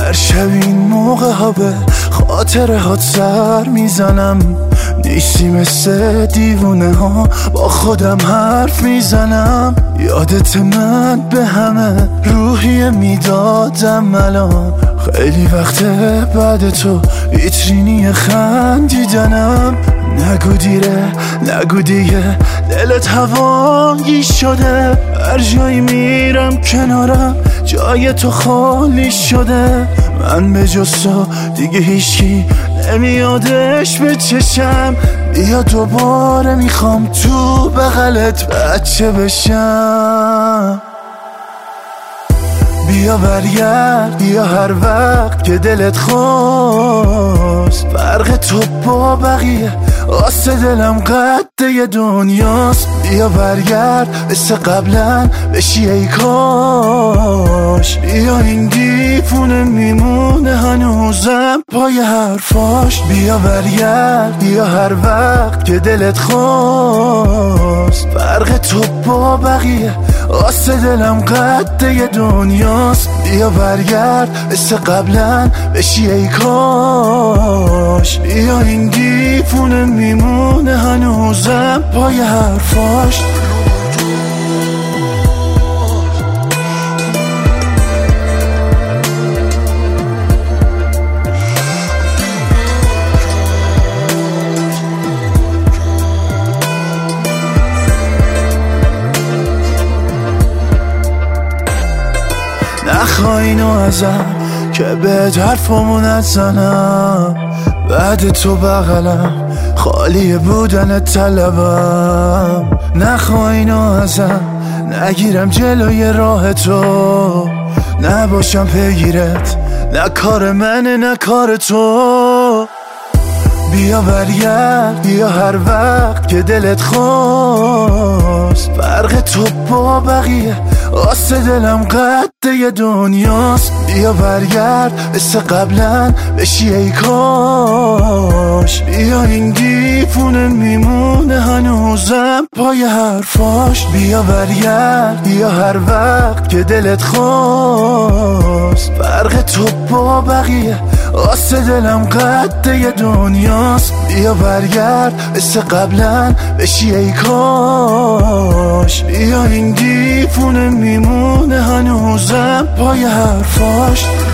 هر شب این موقع ها به خاطره هات سر میزنم، نیستی مثل دیوونه ها با خودم حرف میزنم. یادت من به همه روحیه میدادم، الان خیلی وقته بعد تو ویترینی خندیدنم. نگو دیره نگو دیگه دلت هوایی شده، هر جایی میرم کنارم جای تو خالی شده. من به جز تو دیگه هیچکی نمیادش به چشم، بیا دوباره میخوام تو بغلت بچه بشم. بیا برگرد بیا هر وقت که دلت خواست، فرق تو با بقیه آسه دلم قده دنیاست. بیا برگرد مثل قبلا بشی ای کاش، بیا این دیوونه میمونه هنوزم پای حرفاش. بیا برگرد بیا هر وقت که دلت خواست، فرق تو با بقیه آسه دلم قده دنیاست. بیا برگرد مثل قبلا بشی ای کاش، بیا این دیوونه میمونه هنوزم پای حرفاش. نخواه اینو ازم که بهت حرفمو نزنم، بعد تو بغلم خالی بودن طلبم. نخواه اینو ازم نگیرم جلوی راه تو، نباشم پیگیرت نه کار منه نه کار تو. بیا برگرد بیا هر وقت که دلت خواست، فرق تو با بقیه آسه دلم قده دنیاست. بیا برگرد مثل قبلا بشی ای کاش، بیا این دیوونه میمونه هنوزم پای حرفاش. بیا برگرد بیا هر وقت که دلت خواست، فرق تو با بقیه آسه دلم قده دنیاست. بیا برگرد مثل قبلا بشی ای کاش، بیا این دیوونه میمونه هنوزم پای حرفاش.